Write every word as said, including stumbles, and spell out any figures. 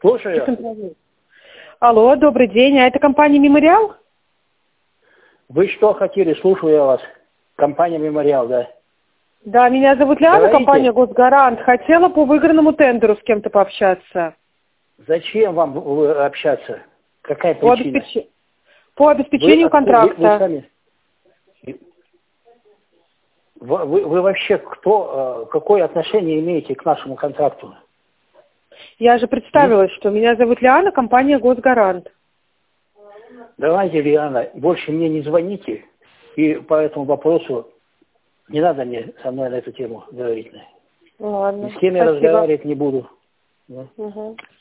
Слушаю. Алло, добрый день. А это компания «Мемориал»? Вы что хотели? Слушаю я вас. Компания «Мемориал», да. Да, меня зовут Ляна, компания «Госгарант». Хотела по выигранному тендеру с кем-то пообщаться. Зачем вам общаться? Какая По, причина? обеспеч... по обеспечению вы, контракта. Вы, вы, сами... вы, вы, вы вообще кто, какое отношение имеете к нашему контракту? Я же представилась, что меня зовут Лиана, компания «Госгарант». Давайте, Лиана, больше мне не звоните, и по этому вопросу не надо мне со мной на эту тему говорить. Ладно, Ни с кем спасибо. я разговаривать не буду. Угу.